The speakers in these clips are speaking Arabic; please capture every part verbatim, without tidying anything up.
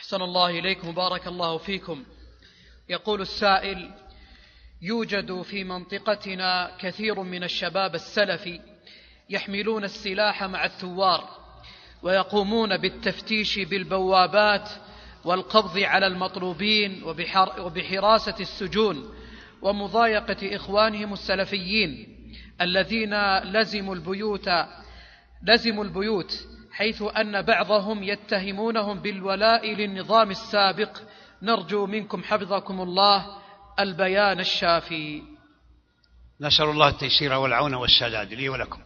أحسن الله إليكم وبارك الله فيكم. يقول السائل: يوجد في منطقتنا كثير من الشباب السلفي يحملون السلاح مع الثوار ويقومون بالتفتيش بالبوابات والقبض على المطلوبين وبحراسة السجون ومضايقة إخوانهم السلفيين الذين لزموا البيوت لزموا البيوت حيث أن بعضهم يتهمونهم بالولاء للنظام السابق. نرجو منكم حفظكم الله البيان الشافي. نسأل الله التيسير والعون والسداد لي ولكم.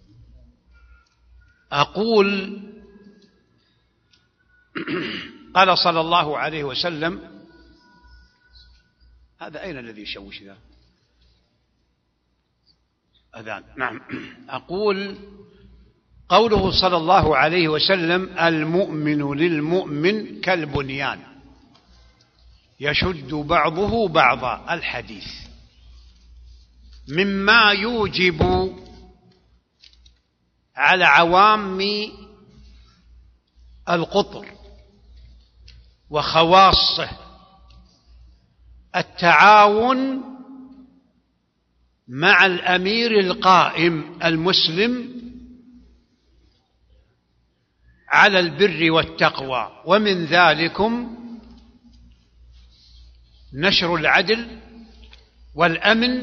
أقول قال صلى الله عليه وسلم، هذا أين الذي يشوش ذا؟ أذان. نعم. أقول قوله صلى الله عليه وسلم: المؤمن للمؤمن كالبنيان يشد بعضه بعضا، الحديث مما يوجب على عوام القطر وخواصه التعاون مع الأمير القائم المسلم على البر والتقوى، ومن ذلكم نشر العدل والأمن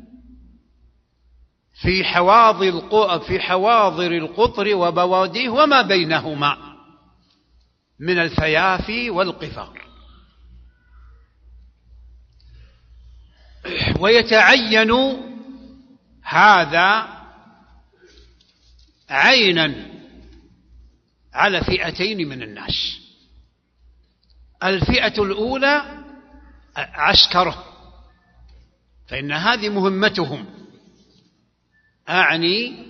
في حواضر في حواضر القطر وبواديه وما بينهما من الفيافي والقفار. ويتعين هذا عينا على فئتين من الناس: الفئة الأولى عسكره، فإن هذه مهمتهم، أعني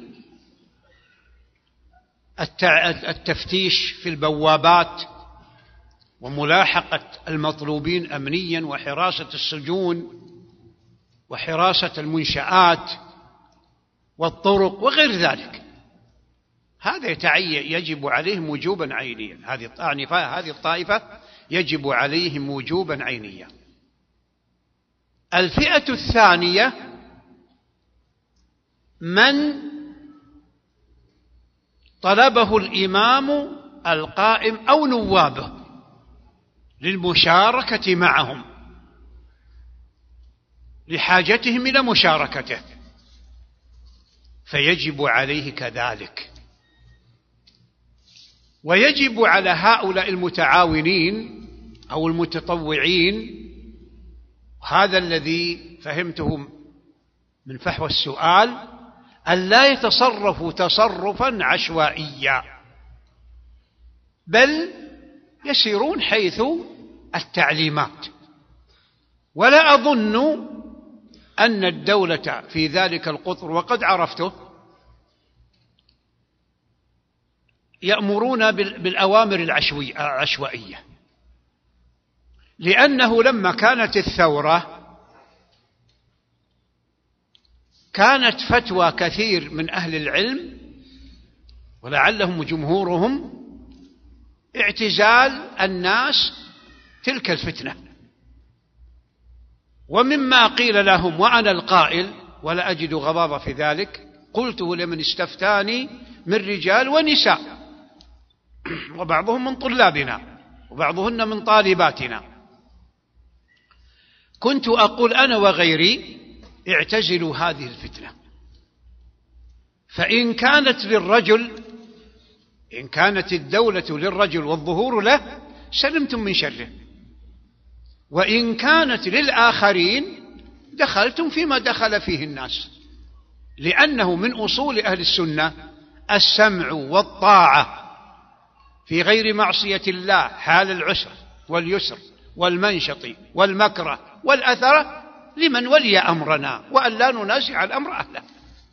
التفتيش في البوابات وملاحقة المطلوبين أمنيا وحراسة السجون وحراسة المنشآت والطرق وغير ذلك. هذا يتعين يجب عليهم وجوبا عينيا، هذه أعني هذه الطائفة يجب عليهم وجوبا عينيا. الفئة الثانية من طلبه الإمام القائم أو نوابه للمشاركة معهم لحاجتهم إلى مشاركته، فيجب عليه كذلك. ويجب على هؤلاء المتعاونين أو المتطوعين، هذا الذي فهمته من فحوى السؤال، أن لا يتصرفوا تصرفا عشوائيا، بل يسيرون حيث التعليمات. ولا أظن أن الدولة في ذلك القطر، وقد عرفته، يأمرون بالأوامر العشوائية، لأنه لما كانت الثورة كانت فتوى كثير من أهل العلم ولعلهم جمهورهم اعتزال الناس تلك الفتنة. ومما قيل لهم وأنا القائل ولا أجد غضاضة في ذلك، قلته لمن استفتاني من رجال ونساء، وبعضهم من طلابنا وبعضهن من طالباتنا، كنت أقول أنا وغيري: اعتزلوا هذه الفتنة، فإن كانت للرجل إن كانت الدولة للرجل والظهور له سلمتم من شره، وإن كانت للآخرين دخلتم فيما دخل فيه الناس، لأنه من أصول أهل السنة السمع والطاعة في غير معصية الله حال العسر واليسر والمنشط والمكره والأثر لمن ولي أمرنا، وأن لا ننازع الأمر أهله.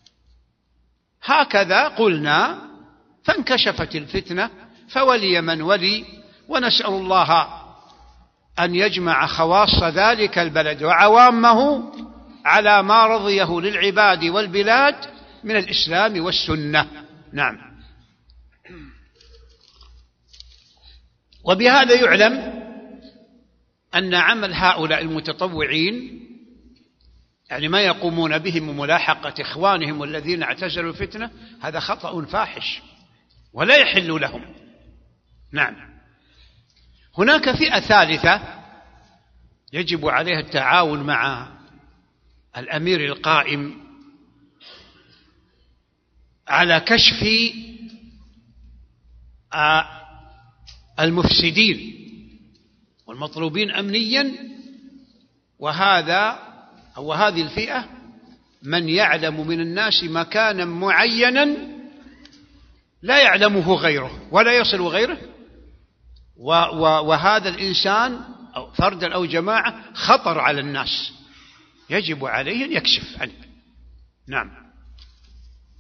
هكذا قلنا، فانكشفت الفتنة فولي من ولي، ونسأل الله أن يجمع خواص ذلك البلد وعوامه على ما رضيه للعباد والبلاد من الإسلام والسنة. نعم. وبهذا يعلم أن عمل هؤلاء المتطوعين، يعني ما يقومون بهم ملاحقة إخوانهم الذين اعتزلوا الفتنة، هذا خطأ فاحش ولا يحل لهم. نعم. هناك فئة ثالثة يجب عليها التعاون مع الأمير القائم على كشف المفسدين والمطلوبين أمنيا، وهذا أو هذه الفئة من يعلم من الناس مكانا معينا لا يعلمه غيره ولا يصل غيره، وهذا الإنسان أو فردا أو جماعة خطر على الناس، يجب عليه أن يكشف عنه. نعم.